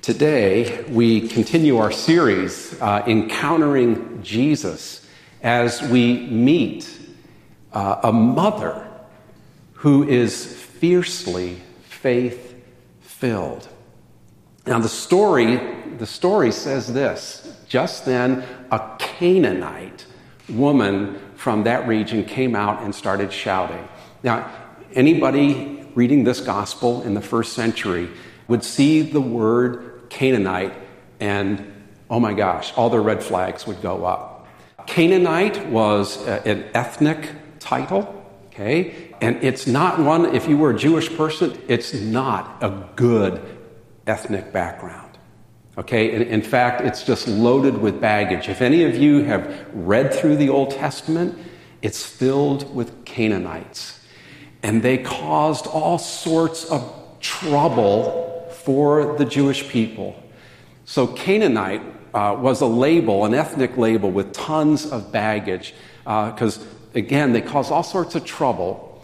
Today, we continue our series, Encountering Jesus, as we meet a mother who is fiercely faith-filled. Now, the story says this: just then, a Canaanite woman from that region came out and started shouting. Now, anybody reading this gospel in the first century would see the word Canaanite, and oh my gosh, all their red flags would go up. Canaanite was an ethnic title, okay? And it's not one, if you were a Jewish person, it's not a good ethnic background, okay? In fact, it's just loaded with baggage. If any of you have read through the Old Testament, it's filled with Canaanites. And they caused all sorts of trouble for the Jewish people. So Canaanite was a label, an ethnic label with tons of baggage, because, again, they caused all sorts of trouble.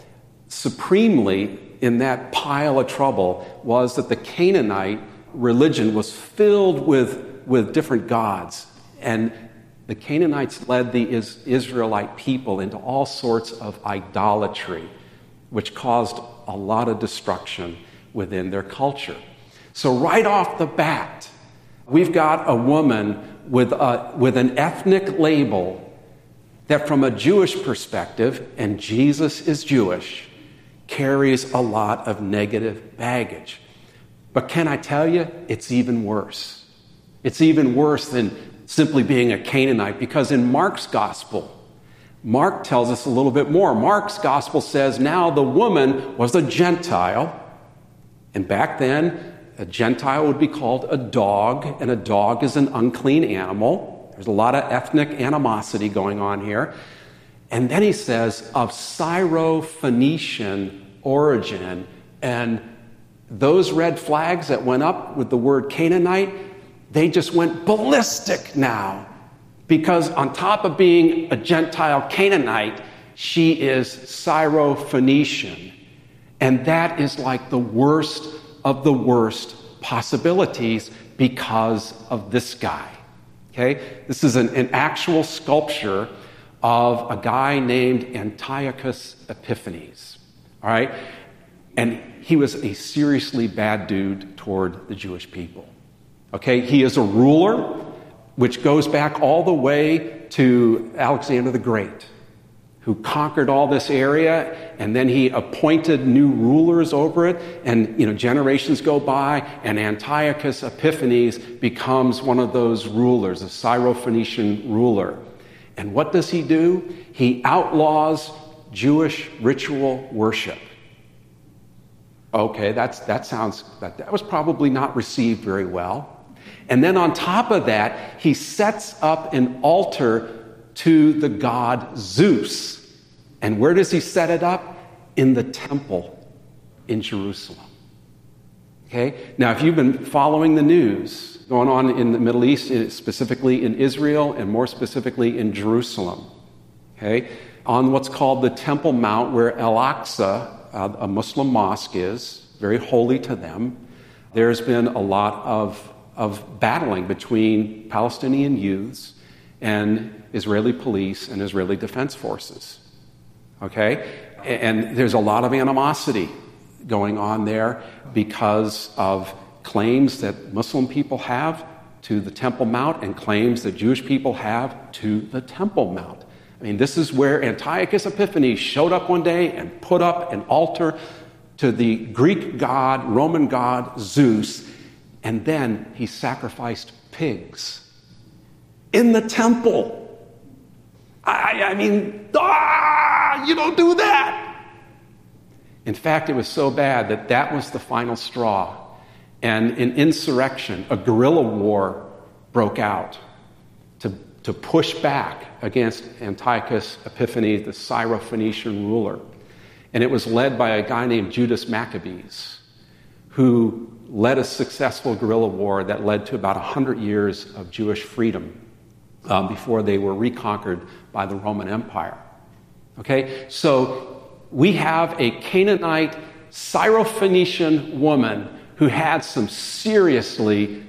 Supremely in that pile of trouble was that the Canaanite religion was filled with different gods. And the Canaanites led the Israelite people into all sorts of idolatry, which caused a lot of destruction within their culture. So right off the bat, we've got a woman with an ethnic label that, from a Jewish perspective, and Jesus is Jewish, carries a lot of negative baggage. But can I tell you, it's even worse. It's even worse than simply being a Canaanite, because in Mark's gospel, Mark tells us a little bit more. Mark's gospel says, now the woman was a Gentile, and back then, a Gentile would be called a dog, and a dog is an unclean animal. There's a lot of ethnic animosity going on here. And then he says, of Syro-Phoenician origin, and those red flags that went up with the word Canaanite, they just went ballistic now. Because on top of being a Gentile Canaanite, she is Syro-Phoenician. And that is like the worst of the worst possibilities because of this guy. Okay? This is an actual sculpture of a guy named Antiochus Epiphanes. All right? And he was a seriously bad dude toward the Jewish people. Okay? He is a ruler, which goes back all the way to Alexander the Great, who conquered all this area, and then he appointed new rulers over it, and generations go by, and Antiochus Epiphanes becomes one of those rulers, a Syro-Phoenician ruler. And what does he do? He outlaws Jewish ritual worship. Okay, that was probably not received very well. And then on top of that, he sets up an altar to the god Zeus. And where does he set it up? In the temple in Jerusalem. Okay? Now, if you've been following the news going on in the Middle East, specifically in Israel, and more specifically in Jerusalem, okay, on what's called the Temple Mount, where Al-Aqsa, a Muslim mosque, is very holy to them, there's been a lot of battling between Palestinian youths and Israeli police and Israeli defense forces. Okay? And there's a lot of animosity going on there because of claims that Muslim people have to the Temple Mount and claims that Jewish people have to the Temple Mount. I mean, this is where Antiochus Epiphanes showed up one day and put up an altar to the Greek god, Roman god, Zeus, and then he sacrificed pigs in the temple. I mean, you don't do that. In fact, it was so bad that was the final straw. And an insurrection, a guerrilla war, broke out to push back against Antiochus Epiphanes, the Syro-Phoenician ruler. And it was led by a guy named Judas Maccabees, who led a successful guerrilla war that led to about 100 years of Jewish freedom before they were reconquered by the Roman Empire. Okay, so we have a Canaanite Syro-Phoenician woman who had some seriously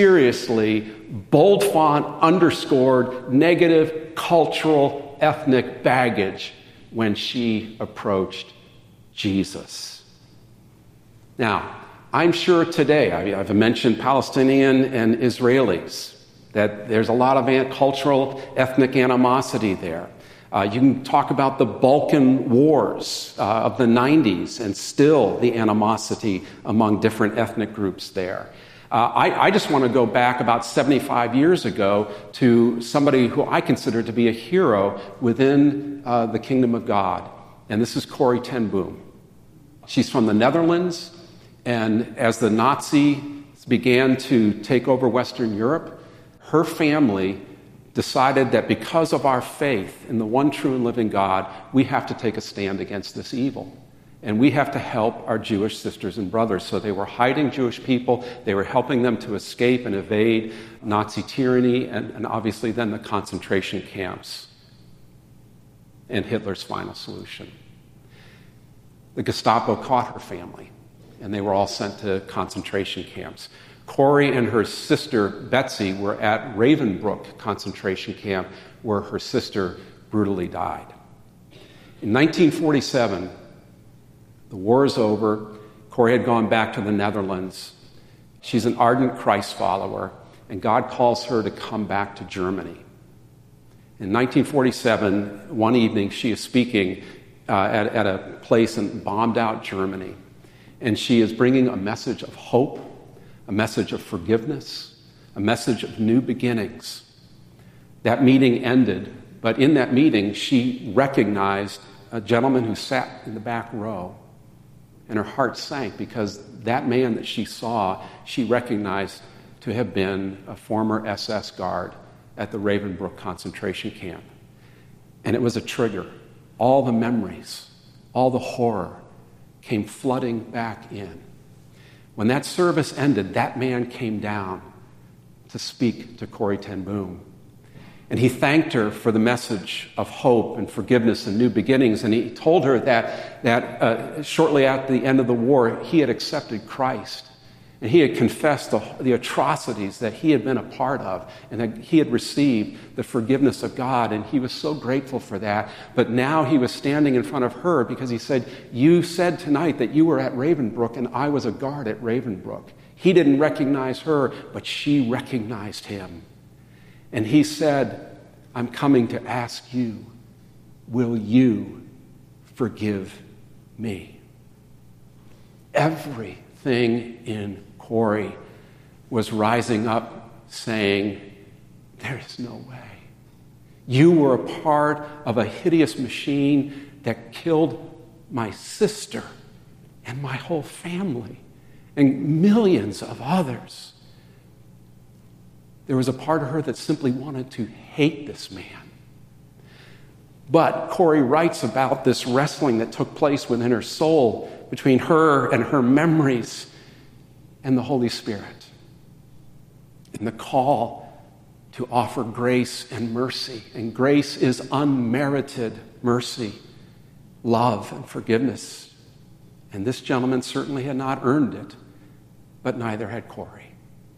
bold font underscored negative cultural ethnic baggage when she approached Jesus. Now, I'm sure today, I've mentioned Palestinian and Israelis, that there's a lot of cultural ethnic animosity there. You can talk about the Balkan Wars of the 90s and still the animosity among different ethnic groups there. I just want to go back about 75 years ago to somebody who I consider to be a hero within the kingdom of God, and this is Corrie ten Boom. She's from the Netherlands, and as the Nazis began to take over Western Europe, her family decided that because of our faith in the one true and living God, we have to take a stand against this evil. And we have to help our Jewish sisters and brothers. So they were hiding Jewish people. They were helping them to escape and evade Nazi tyranny and obviously then the concentration camps and Hitler's final solution. The Gestapo caught her family, and they were all sent to concentration camps. Corrie and her sister Betsy were at Ravensbrück concentration camp, where her sister brutally died. In 1947, the war is over. Corrie had gone back to the Netherlands. She's an ardent Christ follower, and God calls her to come back to Germany. In 1947, one evening, she is speaking at a place in bombed-out Germany, and she is bringing a message of hope, a message of forgiveness, a message of new beginnings. That meeting ended, but in that meeting, she recognized a gentleman who sat in the back row, and her heart sank because that man that she saw, she recognized to have been a former SS guard at the Ravensbrück concentration camp. And it was a trigger. All the memories, all the horror came flooding back in. When that service ended, that man came down to speak to Corrie ten Boom. And he thanked her for the message of hope and forgiveness and new beginnings. And he told her that shortly after the end of the war, he had accepted Christ. And he had confessed the atrocities that he had been a part of, and that he had received the forgiveness of God, and he was so grateful for that. But now he was standing in front of her because he said, "You said tonight that you were at Ravensbrück, and I was a guard at Ravensbrück." He didn't recognize her, but she recognized him. And he said, "I'm coming to ask you, will you forgive me?" Everything in Corrie was rising up saying, "There is no way. You were a part of a hideous machine that killed my sister and my whole family and millions of others." There was a part of her that simply wanted to hate this man. But Corrie writes about this wrestling that took place within her soul between her and her memories and the Holy Spirit, and the call to offer grace and mercy. And grace is unmerited mercy, love, and forgiveness. And this gentleman certainly had not earned it, but neither had Corrie.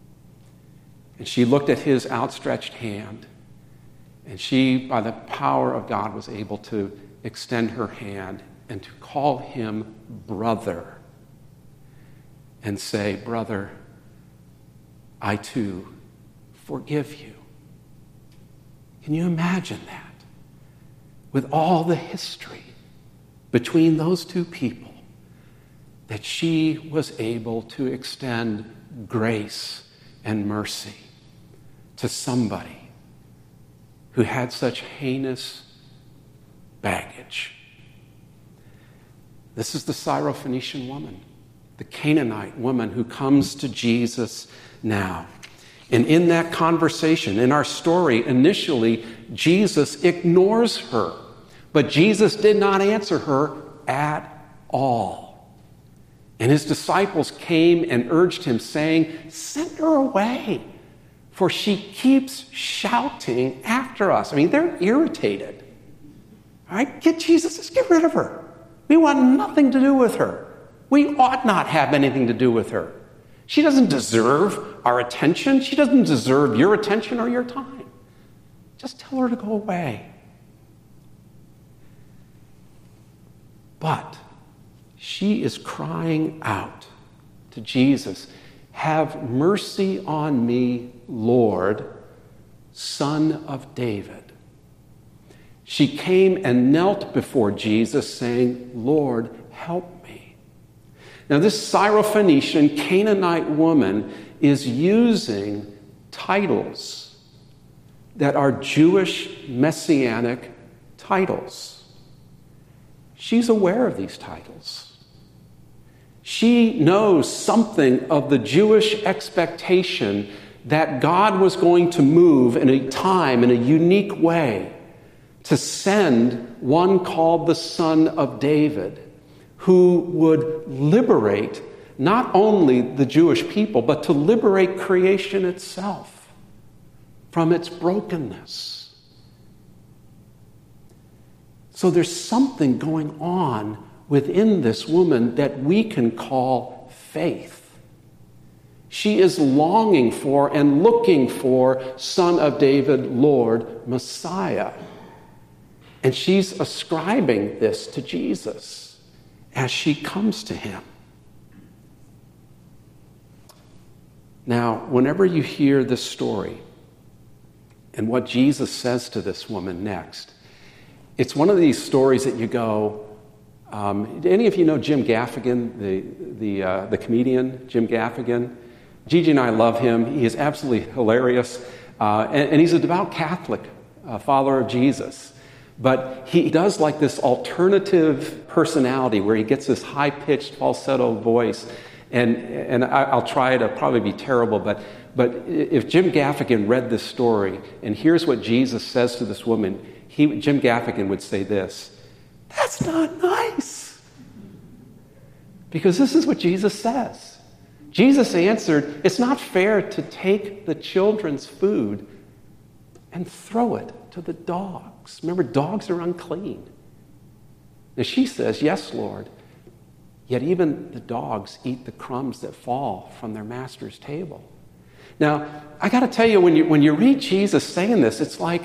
And she looked at his outstretched hand, and she, by the power of God, was able to extend her hand and to call him brother and say, "Brother, I too forgive you." Can you imagine that? With all the history between those two people, that she was able to extend grace and mercy to somebody who had such heinous baggage. This is the Syrophoenician woman, the Canaanite woman who comes to Jesus now. And in that conversation, in our story, initially, Jesus ignores her. But Jesus did not answer her at all. And his disciples came and urged him, saying, "Send her away, for she keeps shouting after us." I mean, they're irritated. All right, get Jesus, just get rid of her. We want nothing to do with her. We ought not have anything to do with her. She doesn't deserve our attention. She doesn't deserve your attention or your time. Just tell her to go away. But she is crying out to Jesus, "Have mercy on me, Lord, Son of David." She came and knelt before Jesus saying, "Lord, help me." Now, this Syrophoenician Canaanite woman is using titles that are Jewish messianic titles. She's aware of these titles. She knows something of the Jewish expectation that God was going to move in a time, in a unique way, to send one called the Son of David, who would liberate not only the Jewish people, but to liberate creation itself from its brokenness. So there's something going on within this woman that we can call faith. She is longing for and looking for Son of David, Lord, Messiah. And she's ascribing this to Jesus as she comes to him. Now, whenever you hear this story and what Jesus says to this woman next, it's one of these stories that you go, do any of you know Jim Gaffigan, the comedian, Jim Gaffigan? Gigi and I love him. He is absolutely hilarious. And he's a devout Catholic, follower of Jesus. But he does like this alternative personality where he gets this high-pitched falsetto voice. And I'll try it. It'll probably be terrible. But if Jim Gaffigan read this story, and here's what Jesus says to this woman, Jim Gaffigan would say this: "That's not nice." Because this is what Jesus says. Jesus answered, "It's not fair to take the children's food and throw it to the dogs." Remember, dogs are unclean. And she says, "Yes, Lord. Yet even the dogs eat the crumbs that fall from their master's table." Now, I got to tell you, when you read Jesus saying this, it's like,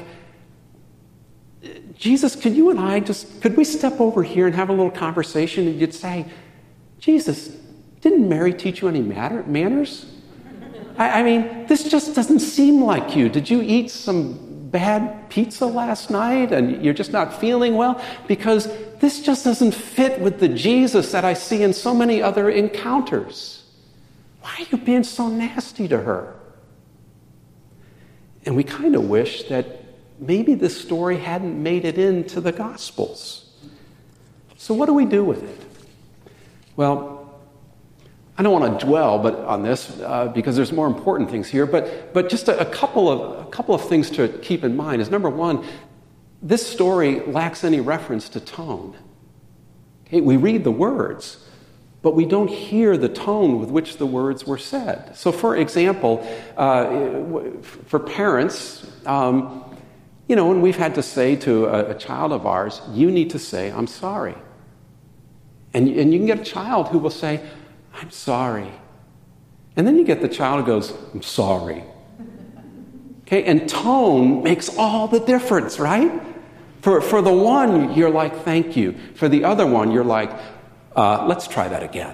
Jesus, could you and I could we step over here and have a little conversation? And you'd say, Jesus, didn't Mary teach you any manners? I mean, this just doesn't seem like you. Did you eat some bad pizza last night and you're just not feeling well? Because this just doesn't fit with the Jesus that I see in so many other encounters. Why are you being so nasty to her? And we kind of wish that maybe this story hadn't made it into the Gospels. So what do we do with it? Well, I don't want to dwell on this because there's more important things here, but just a couple of things to keep in mind is, number one, this story lacks any reference to tone. Okay, we read the words, but we don't hear the tone with which the words were said. So, for example, for parents, when we've had to say to a child of ours, "You need to say, 'I'm sorry.'" And you can get a child who will say, "I'm sorry." And then you get the child who goes, "I'm sorry." Okay, and tone makes all the difference, right? For the one, you're like, "Thank you." For the other one, you're like, "Let's try that again."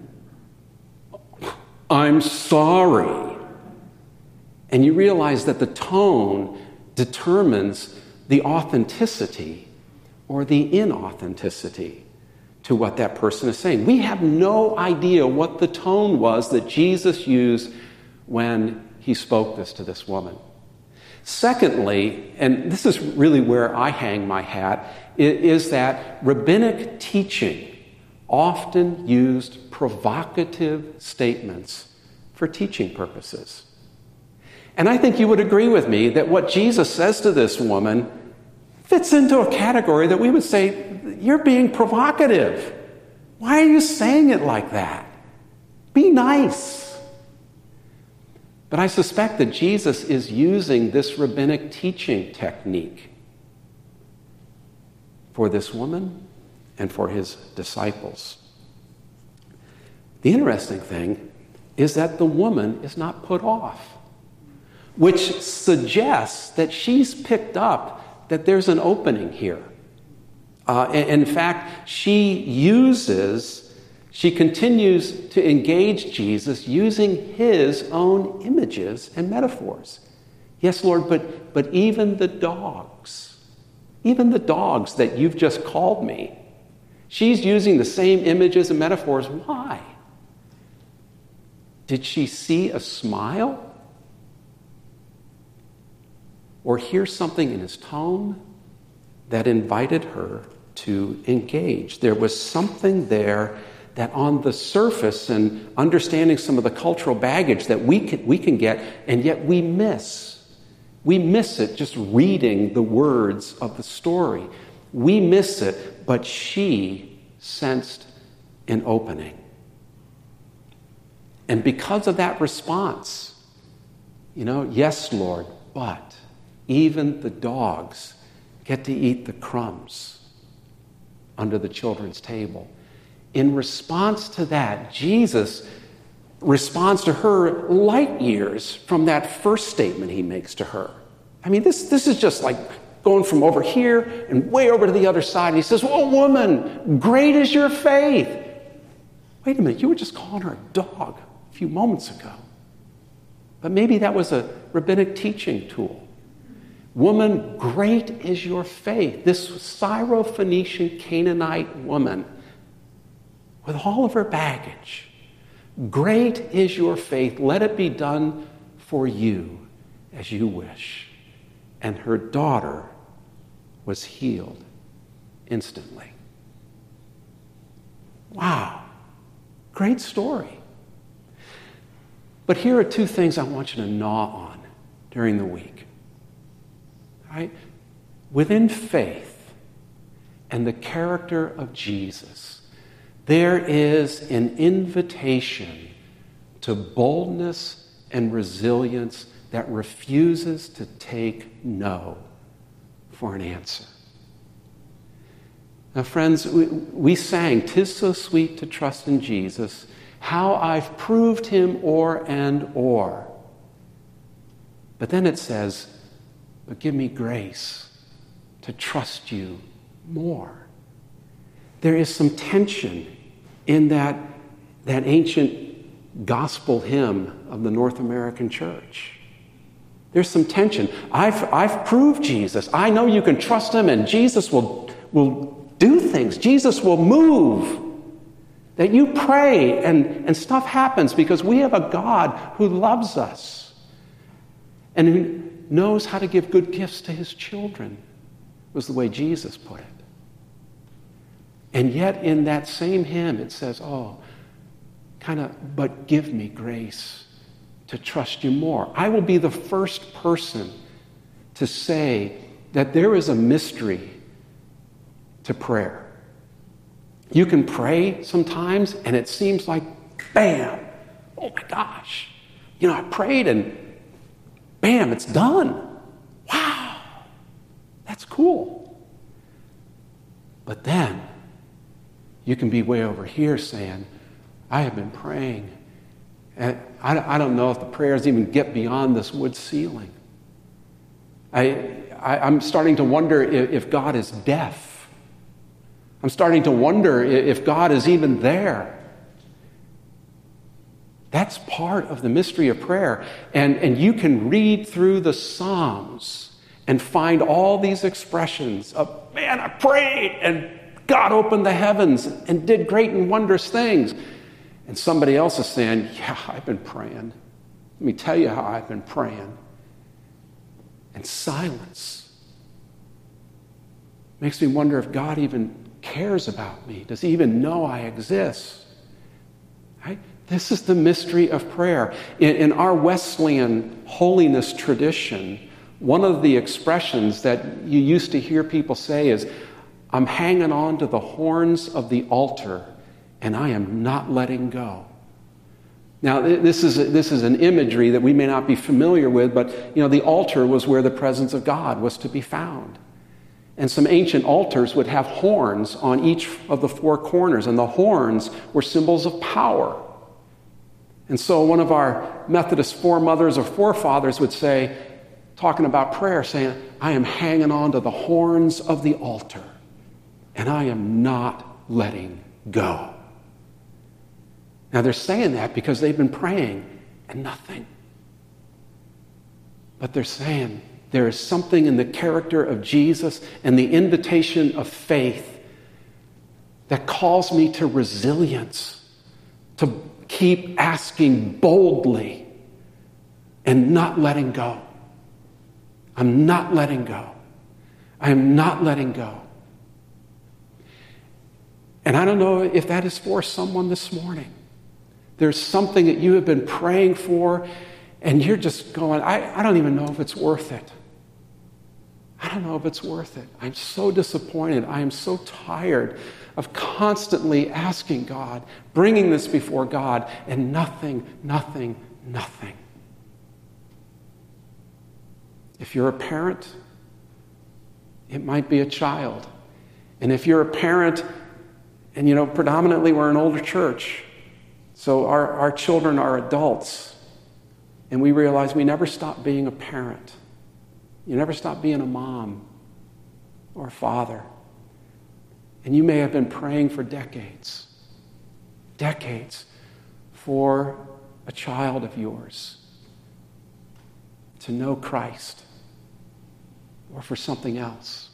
"I'm sorry." And you realize that the tone determines the authenticity or the inauthenticity to what that person is saying. We have no idea what the tone was that Jesus used when he spoke this to this woman. Secondly, and this is really where I hang my hat, is that rabbinic teaching often used provocative statements for teaching purposes. And I think you would agree with me that what Jesus says to this woman fits into a category that we would say, "You're being provocative. Why are you saying it like that? Be nice." But I suspect that Jesus is using this rabbinic teaching technique for this woman and for his disciples. The interesting thing is that the woman is not put off, which suggests that she's picked up that there's an opening here. In fact, she continues to engage Jesus using his own images and metaphors. Yes, Lord, but even the dogs that you've just called me, she's using the same images and metaphors. Why? Did she see a smile? Or hear something in his tone that invited her to engage? There was something there that on the surface, and understanding some of the cultural baggage that we can get, and yet we miss. We miss it just reading the words of the story. We miss it, but she sensed an opening. And because of that response, yes, Lord, but even the dogs get to eat the crumbs under the children's table. In response to that, Jesus responds to her light years from that first statement he makes to her. I mean, this is just like going from over here and way over to the other side. And he says, "Oh, woman, great is your faith." Wait a minute, you were just calling her a dog a few moments ago. But maybe that was a rabbinic teaching tool. Woman, great is your faith. This Syrophoenician Canaanite woman, with all of her baggage, great is your faith. Let it be done for you as you wish. And her daughter was healed instantly. Wow. Great story. But here are two things I want you to gnaw on during the week. All right? Within faith and the character of Jesus, there is an invitation to boldness and resilience that refuses to take no for an answer. Now, friends, we sang, "'Tis so sweet to trust in Jesus, how I've proved him o'er and o'er." But then it says, "But give me grace to trust you more." There is some tension in that ancient gospel hymn of the North American church. There's some tension. I've proved Jesus. I know you can trust him, and Jesus will do things. Jesus will move. That you pray and stuff happens because we have a God who loves us and who knows how to give good gifts to his children, was the way Jesus put it. And yet in that same hymn it says, but give me grace to trust you more. I will be the first person to say that there is a mystery to prayer. You can pray sometimes and it seems like, bam, oh my gosh. I prayed and bam, it's done. Wow, that's cool. But then you can be way over here saying, I have been praying, and I don't know if the prayers even get beyond this wood ceiling. I'm starting to wonder if God is deaf. I'm starting to wonder if God is even there. That's part of the mystery of prayer. And you can read through the Psalms and find all these expressions of, man, I prayed and God opened the heavens and did great and wondrous things. And somebody else is saying, yeah, I've been praying. Let me tell you how I've been praying. And silence makes me wonder if God even cares about me. Does he even know I exist? Right? This is the mystery of prayer. In our Wesleyan holiness tradition, one of the expressions that you used to hear people say is, I'm hanging on to the horns of the altar and I am not letting go. Now, this is an imagery that we may not be familiar with, but the altar was where the presence of God was to be found. And some ancient altars would have horns on each of the four corners, and the horns were symbols of power. And so one of our Methodist foremothers or forefathers would say, talking about prayer, saying, I am hanging on to the horns of the altar, and I am not letting go. Now they're saying that because they've been praying and nothing. But they're saying there is something in the character of Jesus and the invitation of faith that calls me to resilience, to keep asking boldly and not letting go. I'm not letting go. I am not letting go. And I don't know if that is for someone this morning. There's something that you have been praying for, and you're just going, I don't even know if it's worth it. I don't know if it's worth it. I'm so disappointed. I am so tired of constantly asking God, bringing this before God, and nothing. If you're a parent, it might be a child. And if you're a parent, and predominantly we're an older church, so our children are adults, and we realize we never stop being a parent. You never stop being a mom or a father. And you may have been praying for decades for a child of yours to know Christ or for something else.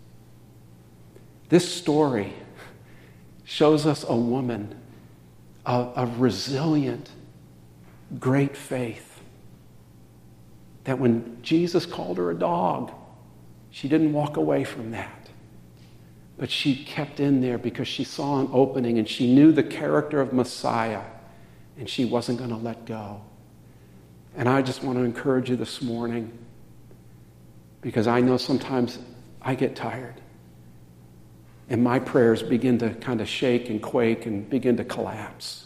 This story shows us a woman of resilient, great faith. That when Jesus called her a dog, she didn't walk away from that. But she kept in there because she saw an opening and she knew the character of Messiah, and she wasn't going to let go. And I just want to encourage you this morning, because I know sometimes I get tired. And my prayers begin to kind of shake and quake and begin to collapse.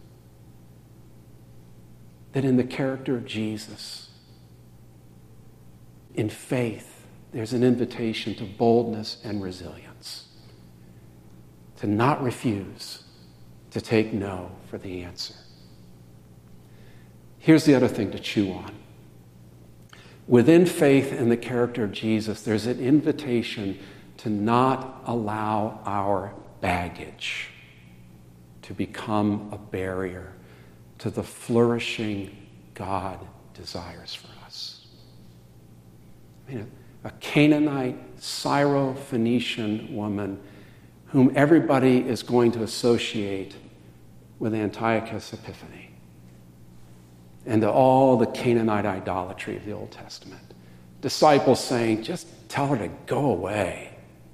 That in the character of Jesus, in faith, there's an invitation to boldness and resilience. To not refuse, to take no for the answer. Here's the other thing to chew on. Within faith and the character of Jesus, there's an invitation to not allow our baggage to become a barrier to the flourishing God desires for us. A Canaanite, Syro-Phoenician woman whom everybody is going to associate with Antiochus Epiphanes and to all the Canaanite idolatry of the Old Testament. Disciples saying, just tell her to go away.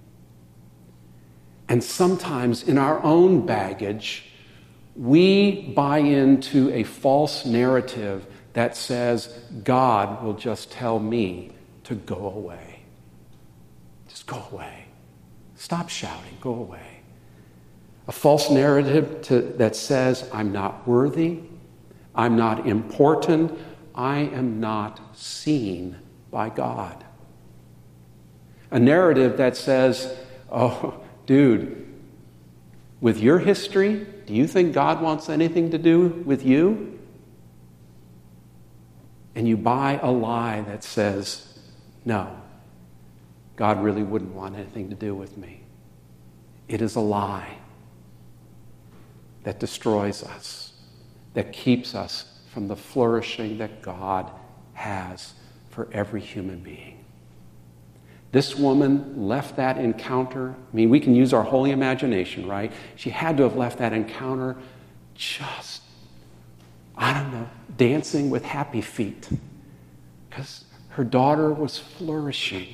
And sometimes in our own baggage, we buy into a false narrative that says God will just tell me to go away. Just go away. Stop shouting. Go away. A false narrative that says I'm not worthy, I'm not important, I am not seen by God. A narrative that says, oh, dude, with your history, do you think God wants anything to do with you? And you buy a lie that says, no, God really wouldn't want anything to do with me. It is a lie that destroys us, that keeps us from the flourishing that God has for every human being. This woman left that encounter. I mean, we can use our holy imagination, right? She had to have left that encounter just, dancing with happy feet. Because her daughter was flourishing.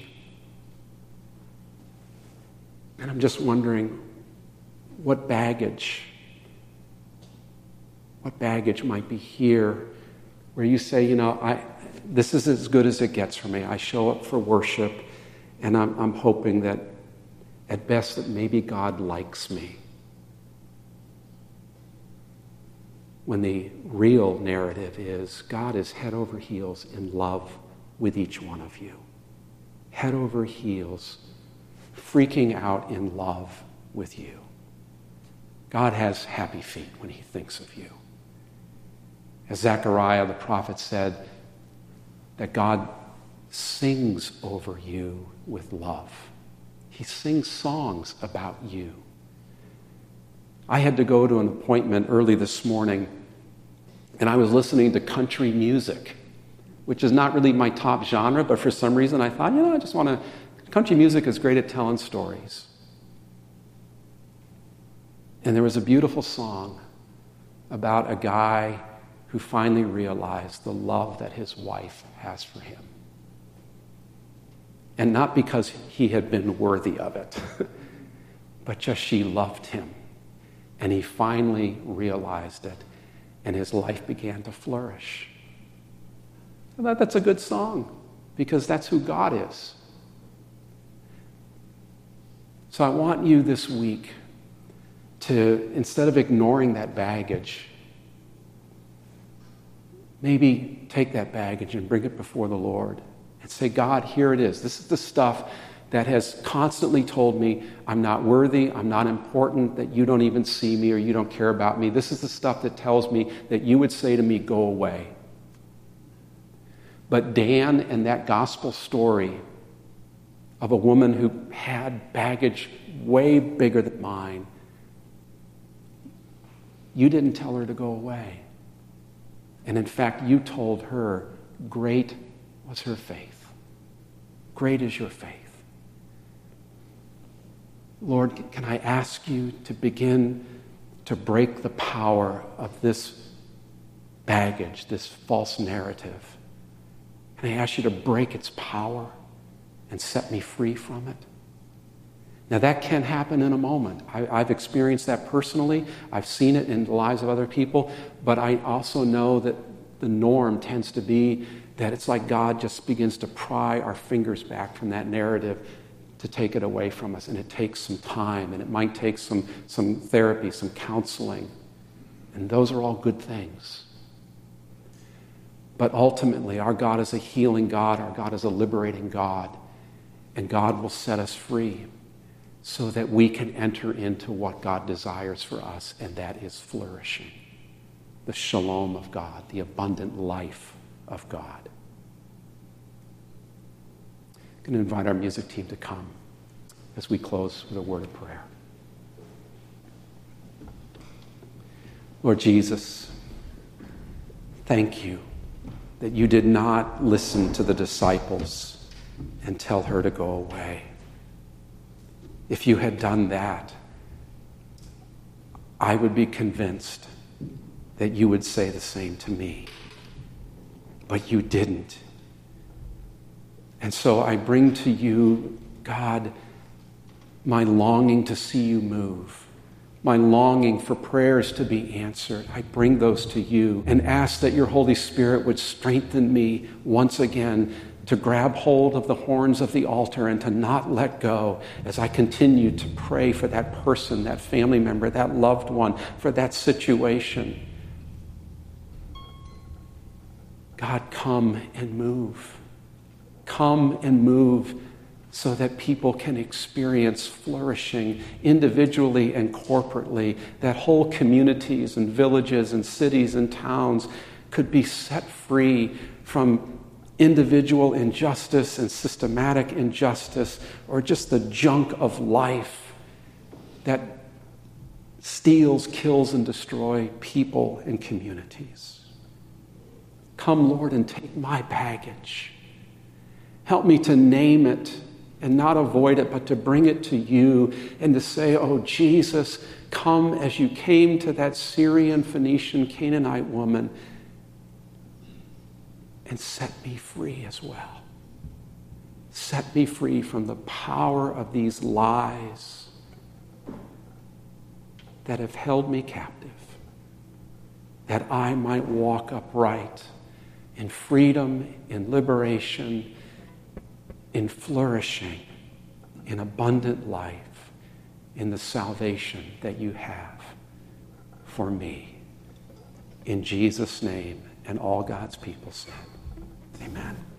And I'm just wondering what baggage might be here where you say, this is as good as it gets for me. I show up for worship, and I'm hoping that at best that maybe God likes me. When the real narrative is God is head over heels in love with each one of you. Head over heels, freaking out in love with you. God has happy feet when he thinks of you. As Zechariah the prophet said, that God sings over you with love. He sings songs about you. I had to go to an appointment early this morning, and I was listening to country music, which is not really my top genre, but for some reason I thought, I just want to... Country music is great at telling stories. And there was a beautiful song about a guy who finally realized the love that his wife has for him. And not because he had been worthy of it, but just she loved him. And he finally realized it, and his life began to flourish. That's a good song, because that's who God is. So I want you this week to, instead of ignoring that baggage, maybe take that baggage and bring it before the Lord and say, God, here it is. This is the stuff that has constantly told me I'm not worthy, I'm not important, that you don't even see me or you don't care about me. This is the stuff that tells me that you would say to me, go away. But Dan and that gospel story of a woman who had baggage way bigger than mine, you didn't tell her to go away. And in fact, you told her, great was her faith. Great is your faith. Lord, can I ask you to begin to break the power of this baggage, this false narrative? Can I ask you to break its power and set me free from it? Now that can happen in a moment. I've experienced that personally. I've seen it in the lives of other people. But I also know that the norm tends to be that it's like God just begins to pry our fingers back from that narrative to take it away from us. And it takes some time, and it might take some therapy, some counseling. And those are all good things. But ultimately, our God is a healing God. Our God is a liberating God. And God will set us free so that we can enter into what God desires for us, and that is flourishing. The shalom of God, the abundant life of God. I'm going to invite our music team to come as we close with a word of prayer. Lord Jesus, thank you that you did not listen to the disciples and tell her to go away. If you had done that, I would be convinced that you would say the same to me. But you didn't. And so I bring to you, God, my longing to see you move, my longing for prayers to be answered. I bring those to you and ask that your Holy Spirit would strengthen me once again to grab hold of the horns of the altar and to not let go as I continue to pray for that person, that family member, that loved one, for that situation. God, come and move. Come and move so that people can experience flourishing individually and corporately, that whole communities and villages and cities and towns could be set free from individual injustice and systematic injustice, or just the junk of life that steals, kills, and destroys people and communities. Come, Lord, and take my baggage. Help me to name it and not avoid it, but to bring it to you and to say, oh, Jesus, come as you came to that Syrian, Phoenician, Canaanite woman and set me free as well. Set me free from the power of these lies that have held me captive, that I might walk upright in freedom, in liberation, in flourishing, in abundant life, in the salvation that you have for me. In Jesus' name, and all God's people said, amen.